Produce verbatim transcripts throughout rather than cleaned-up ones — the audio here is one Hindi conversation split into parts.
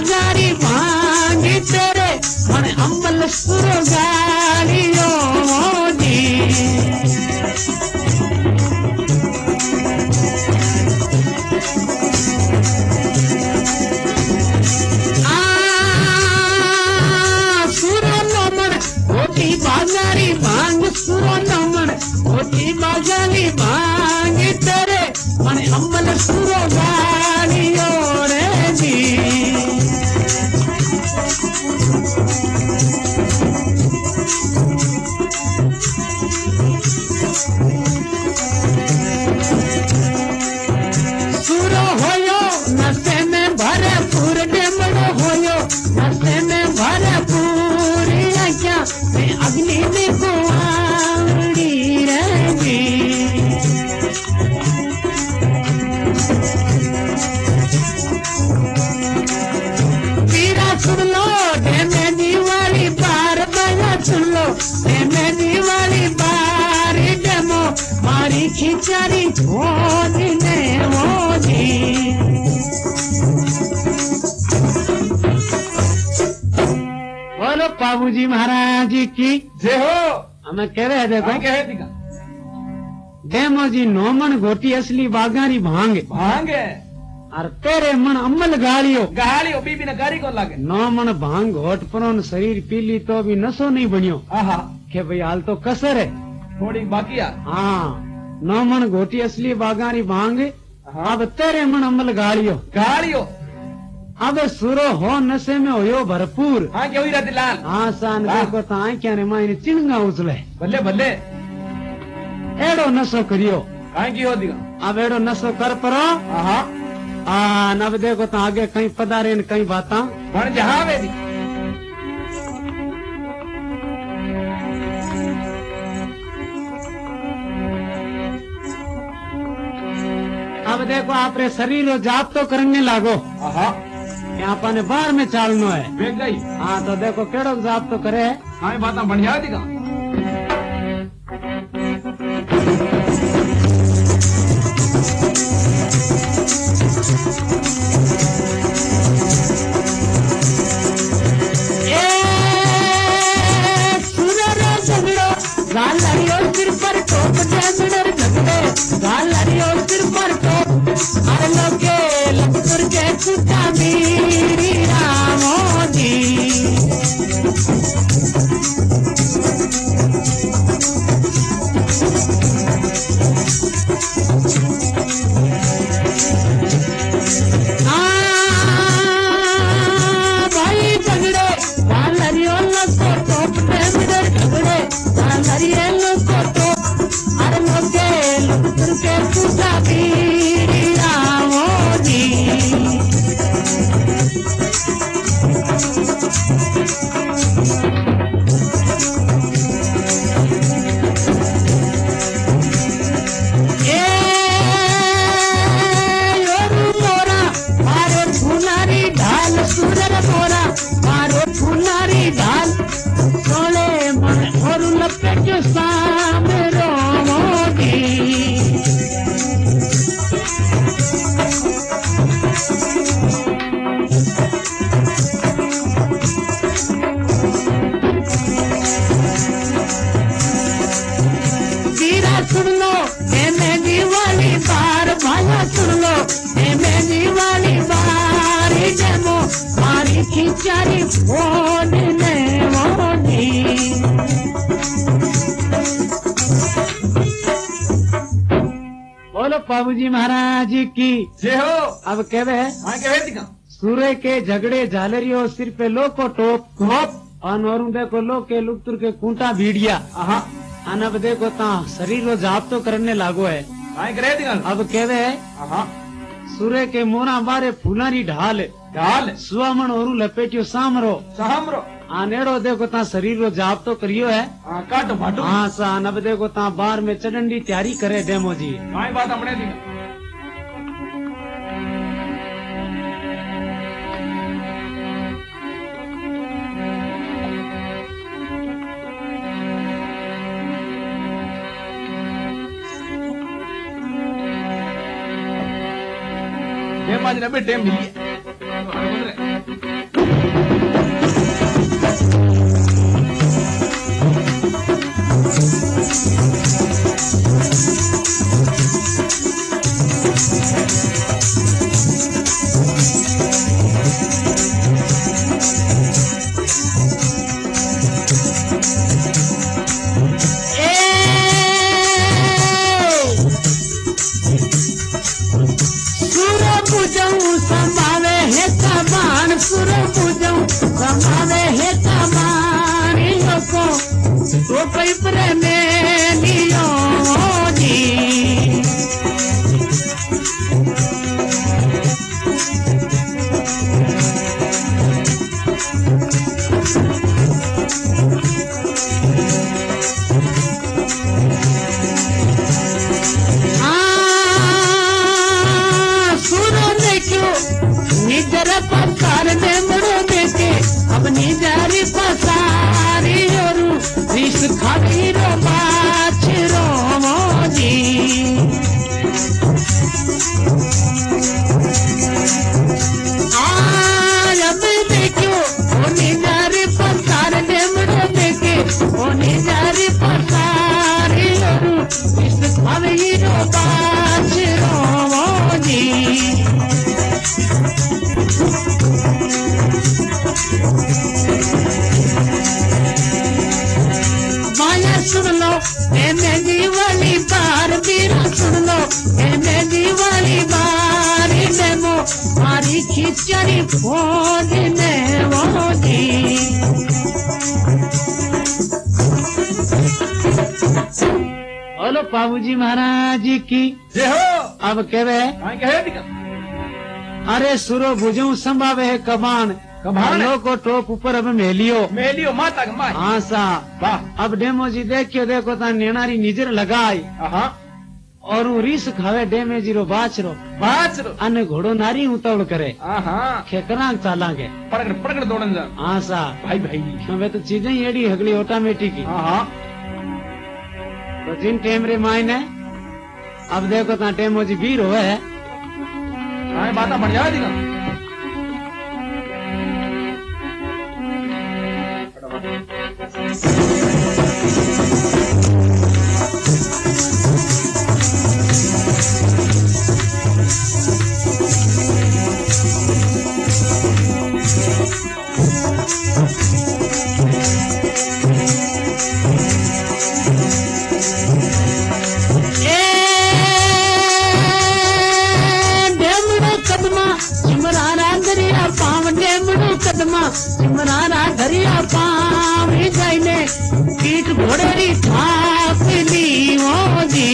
बाजारी भांगी तेरे मन अम्बल सुरो गालियो जी बाजारी भांग सुरो नमन होती बाजारी भांग तेरे मन अम्बल सुरो गालियो रे जी सुरो होयो नशे में भरपूर डेमड़ो होयो नशे में भरपूर क्या मैं अग्नि में कुआरी रही पीरा सुन लो डेमे दीवाली बार बजा सुन लो डेमे दीवाली बार डेमो मारी खिचारी छोड़ने वो जी बोलो बाबूजी महाराज की जय हो। हमें कह रहे देखो क्या है दिखा डेमो जी नौमन घोटी असली बागारी भांग भांग और तेरे मन अम्बल गालियो गालियो बीबी ने गाड़ी को लागे नौमन भांग घोट परोन शरीर पीली तो भी नशो नहीं बनियो आहा के भाई हाल तो कसर है थोड़ी बाकी है हाँ नौमन घोटी असली बागारी भांग अब तेरे मन अम्बल गालियो गालियो अब सुरो हो नशे में होयो भरपूर हाँ क्या हुई रहती लाल हाँ सान देखो ता क्या रे मायने चिंगा उछले भले भले एड़ो नशो करियो कहीं की हो दिखा अब एड़ो नशो कर परो हाँ आ नब देखो ता आगे कहीं पधारे न कहीं बाता बन जहाँ में दी अब देखो आपरे शरीर रो जाप तो करने लागो हाँ यहाँ पाने बाहर में चालनो है बेच गई हाँ तो देखो केड़ो जाप तो करे हाँ बात बढ़िया दिखा गाल लड़ियो सिर पर टोप डैमडर झगड़े गाल लड़ियो सिर पर टोप हर लोगे लपकुर के कुटा मेरी रामो जी भाई झगड़े गाल लड़ियो लपको टोप डैमडर झगड़े गाल लड़ियो लपको टोप हर लोगे लपकुर के कुटा मेरी रामो जी सुरर मोरा मारो फुनारी ढाल सोले मन और लपेट सामने रोमोगी जीरा सुन लो मैं दीवाली बार भाया सुन लो मैं दीवाली बार जमो मारी खिचारी बोलने मोनी बोलो बाबूजी महाराज की जय हो। अब कहवे हाँ क्या है दिखा सूर्य के झगड़े झालरियो सिर पे लो को टोप टोप और देखो लो के लुकतुर के कूंटा भीड़िया हाँ अन अब देखो ता शरीर रो जाप तो करने लागो है हाँ करे दिखा अब कहवे हाँ सूर्य के मोरा बारे फूलारी ढाल ढाल सुवामण और लपेटियो सामरो सामरो आनेड़ो देखो ता शरीर रो जाप तो करियो है हाँ काटो भाटो हाँ सा नब देखो ता बार में चढ़न दी तैयारी करे डेमो जी हाँ बात हमने दिखा टाइम मिली तो कई प्रेमे लियो जी। निजर पसार ने मरो देखे अब निजरी पसारी और विष खाती रो बाछ रो मोजी। आज अब देखो ओ निजरी पसार ने मरो देखे ओ निजरी पसारी और विष खाती रो बाछ रो मोजी। माया सुन लो एने दीवाली बार बीरा सुन लो एने दीवाली बार नेमो मारी खिचड़ी फोड़ ने वो जी। बोलो बाबूजी महाराज की जय हो। अब केवे कहे दिखा अरे सुरो भुजू संभावे है कबान कबान लो को टोप ऊपर अब मेलियो मेलियो माता का माई। हाँ सा वाह। अब डेमो जी देखियो देखो ता नेनारी निजर लगाई हाँ और ऊ रीस खावे डेमे जीरो बाचरो बाचरो अने घोड़ो नारी उतावल करे हाँ खेकरांग चालांगे पड़कड़ पड़कड़ दौड़न जा। हाँ सा भाई भाई हमें तो चीजें एडी हगली ऑटोमेटिक की। हाँ हाँ तो जिन टेम रे मायने अब देखो ता टेमो जी वीर होवे है हाँ बात बढ़ जाए दिखा। सिमराना धरिया पाव जाइने पीठ घोड़े री थाप ली ओ जी।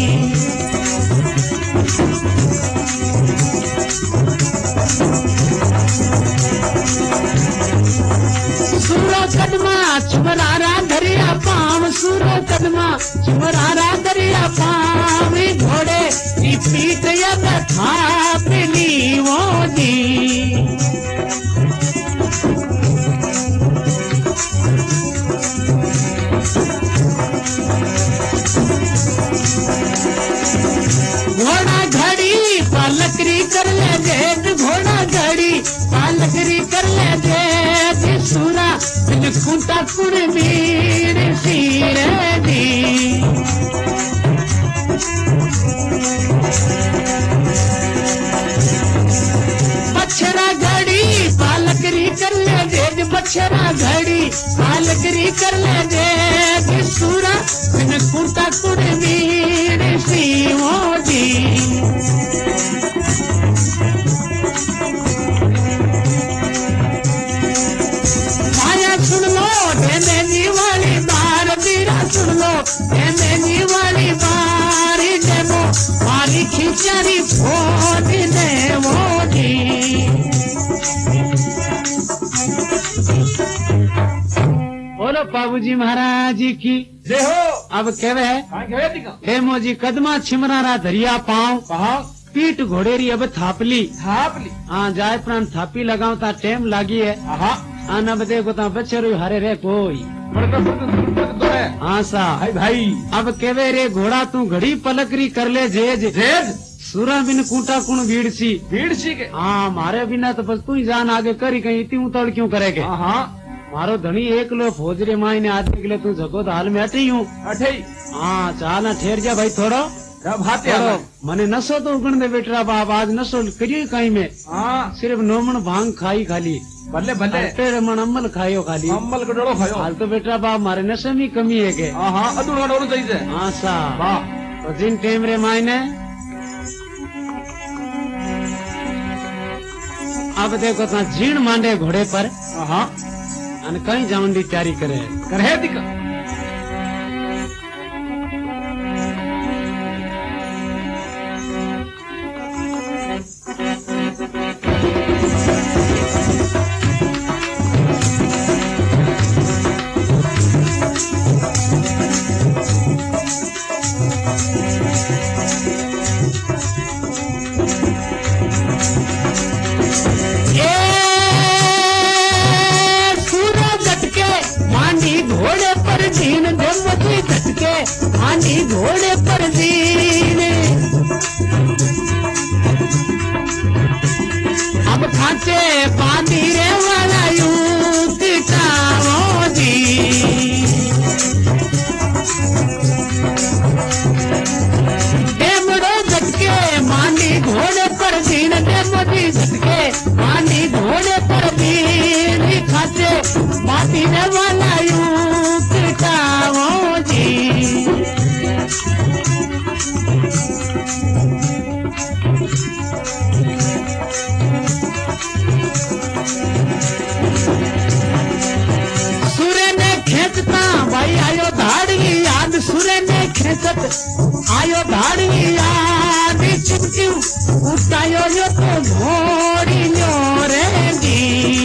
सूरो कदमा सिमराना धरिया पाव सूरो कदमा सिमराना धरिया पाव घोड़े री पीठ यब थाप ली ओ जी। घोड़ा घड़ी पालकरी कर ले दे घोड़ा घड़ी पालकरी कर ले दे सूरा बिन कुंटा कुड़ मीर सीर दी। बछरा घड़ी पालकरी कर ले दे बछरा घड़ी पालकरी कर ले दे सूरा बिन कुंटा कुड़ मीर सी ओ जी। माया सुन लो डेमेनी वाली बार बीरा सुन लो डेमेनी वाली बार डेमो मारी खिचड़ी फोड़ दे वो जी। बोलो बाबूजी महाराज की जय हो। अब केवे हाँ कहे दिखा। डेमो जी कदमा छिमरारा धरिया पाँव कहा पीठ घोड़ेरी अब थापली थाप ली। हाँ जाय प्राण थापी लगाओ ता टेम लागी है। हाँ आना बदे को ता बच्चे हरे रे कोई पड़कड़ पड़कड़ पड़कड़ दौड़े। हाँ सा भाई भाई अब केवे रे घोड़ा तू घड़ी पलकरी कर ले जेज जेज सूरा बिन कूटा कुण भीड़ सी भीड़ सी के। हाँ मारे बिना तो बस तू ही जान आगे करी कहीं इतनी उतावल क्यों करेगे। हाँ हाँ मारो धनी एक लो फौजरे माई ने आदमी के लिए तू जगो हाल में अटी हूँ। अठे हाँ चाल ना ठहर जा भाई थोड़ो जब हाथे थोड़ो आवे। मने नशो तो उगण दे बेटरा बाप आज नशो करियो कहीं में हाँ सिर्फ नोमन भांग खाई खाली बल्ले बल्ले तेरे मन अम्मल खायो खाली अम्मल को डोड़ो खायो। हाल तो बेटरा बाप मारे नशे में कमी है के। हाँ हाँ अदूर डोड़ो चाहिए। हाँ सा वाह तो जिन टेम रे मायने अब देखो ता जीण मांडे घोड़े पर हाँ अन कहीं जावन दी तैयारी करे करे दिखा। झटके आनी घोड़े पर जीने अब खाचे पानी रे वाला यूं किटाओ जी डेमड़ो झटके मानी घोड़े पर जीन डेमड़ी झटके मानी घोड़े पर जीन खाचे पानी रे वाला यूं किटाओ जी भाई आयो धाड़ी याद सुरे ने खेचत आयो धाड़ी याद चुपकी उठायो यो तो घोड़ी लो रेगी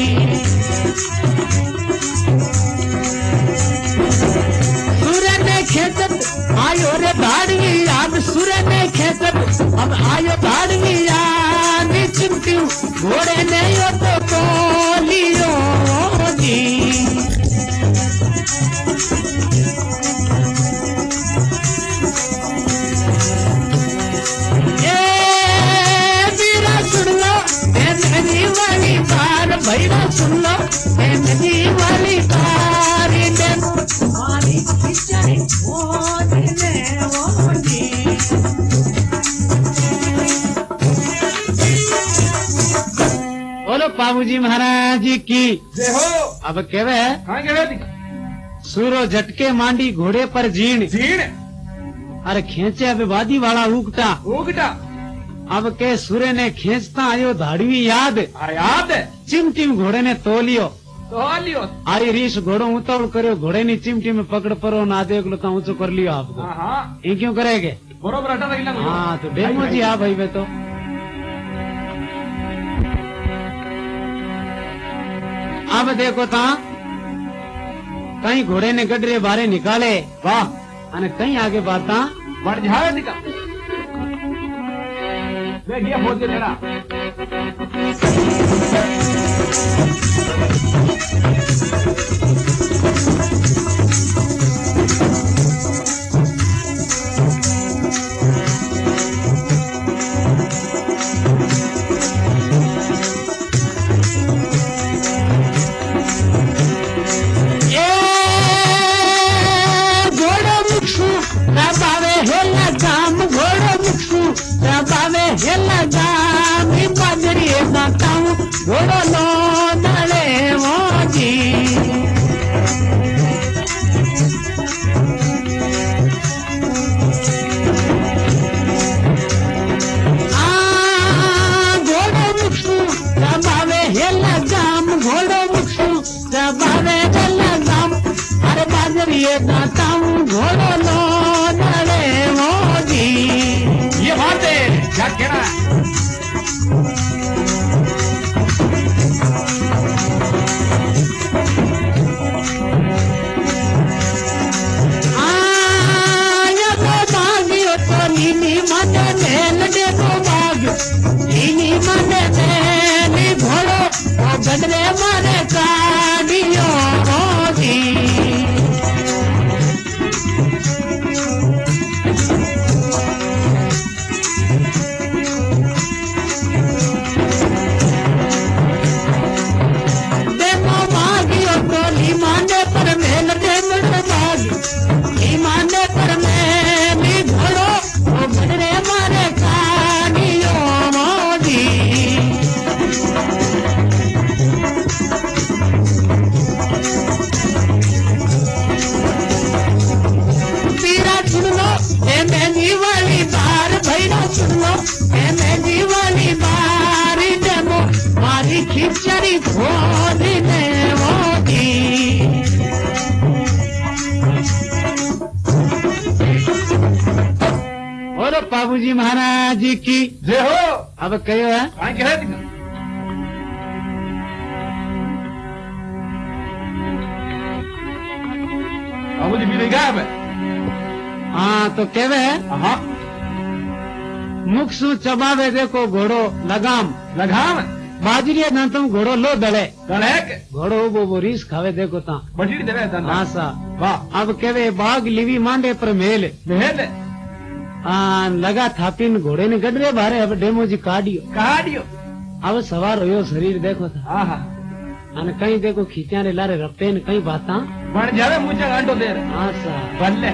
सुरे ने खेचत आयो रे धाड़ी याद सुरे ने खेचत अब आयो धाड़ी याद चुपकी घोड़े ने यो तो तोलियो जी वाली बार भैया सुन लो नदी वाली बार वाली खिचड़ी बोलो बाबूजी महाराज जी की जय हो। अब केवे हाँ केवे सूरो झटके मांडी घोड़े पर जीण जीण अरे खेचे अब वादी वाला उगटा उगटा अब के सूर्य ने खींचता आयो धाड़वी याद याद चिमटिम घोड़े ने तोलियो तोलियो आरी रीस घोड़ो उतावल करो घोड़े नी चिमटी में पकड़ परो ना देख लो ऊंचो कर लियो आपको हाँ ये क्यों करेगे बरोबर हटा रही लग हाँ तो डेमो जी हाँ भाई वे तो अब देखो ता कहीं घोड़े ने गडरे बारे निकाले वाह अने कहीं आगे बाता बढ़ जाए निकाल देखिए बहुत मेरा हेला जामी बाजरी बताऊं घोड़ो लो नले मोजी आ घोड़ो मुक्सू दबावे हेला जाम घोड़ो मुक्सू दबावे हेला जाम अरे बाजरी बताऊं घोड़ो लो नले मोजी ये बात है क्या कहना आया तो भाग्यो तो नीनी मन नेल दे तो भाग्यो नीनी मन नेली घोड़ो ओ गडरे मारे काढ़ियो मोदी खिचड़ी खोद दे मोदी और बाबूजी महाराज जी की जय हो। अब कहो है हाँ क्या है बाबूजी भी गायब है। हाँ तो केवे है हाँ मुख सु चबावे देखो घोड़ो लगाम लगाम बाजरी ना तुम घोड़ो लो दड़े गणेक घोड़ो वो वो रीस खावे देखो ता बटी देवे हाँ सा वाह अब केवे बाग लिवी मांडे पर मेल मेल आ, लगा थापीन घोड़े ने गडरे भारे अब डेमो जी काढ़ियो काढ़ियो अब सवार होयो शरीर देखो था हाँ हाँ अने कहीं देखो खींचा ने लारे रपते ने कहीं बाता बन जावे मुझे गांडो देर हाँ सा बल्ले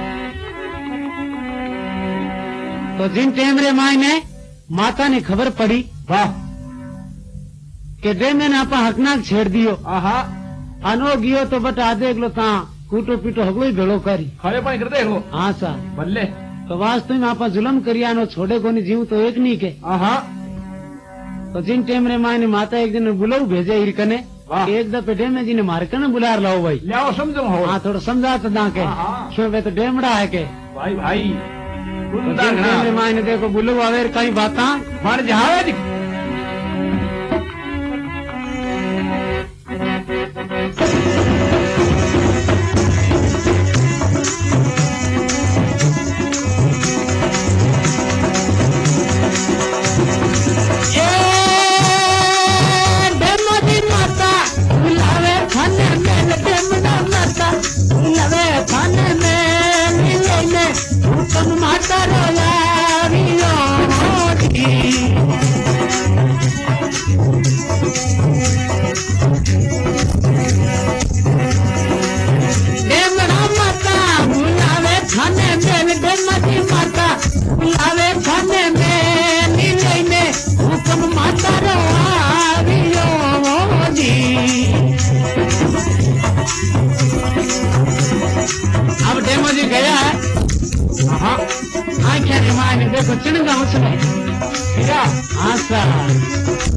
तो जिन टेम रे माई ने माता ने खबर पड़ी वाह के डेमे ने आपा हकनाक छेड़ दियो आहा अनो गियो तो बट आधे एकलो ता कूटो पीटो हगलो ही भेड़ो करी खड़े पानी करते हो हाँ सा बल्ले तो वास्तव में आपा जुलम करिया नो छोड़े कोनी जीव तो एक नहीं के आहा तो जिन टेम रे माई ने माता एक दिन बुलाऊ भेजे इरकने वाह। एक दफे डेमे जी ने मारे कने बुला लाओ भाई ले आओ समझो हो हाँ थोड़ा समझा तो ना के हाँ। क्यों वे तो डेमड़ा है के भाई भाई तो जिन टेम रे माई ने देखो बुलाऊ आवेर कहीं बाता बन जावे दिख माता बुलावे खाने में डेमती माता बुलावे खाने में नीले हुक्म माता रवारियो जी अब डेमो जी गया है हाँ हाँ क्या रिमाय ने देखो चिड़ंगा उसने क्या हाँ सर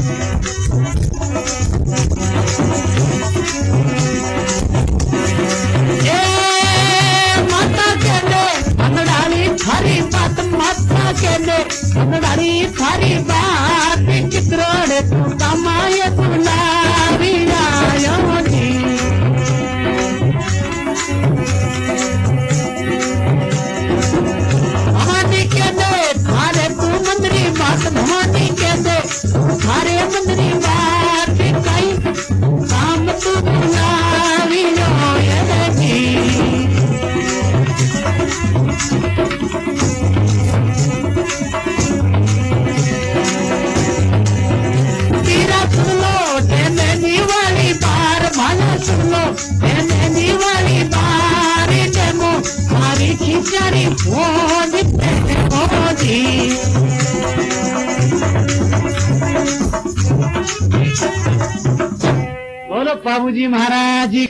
थारी बात माता के ले अंगड़ारी थारी बात चित्रोड़े तू कमाए तू नारी आयो जी भवानी के दे थारे तू मंदरी बात भवानी के दे थारे मंदरी बात कई काम तू नारी आयो जी वाली बारी डेमो मारी खिचड़ी फोन मोदी बोलो बाबूजी महाराज जी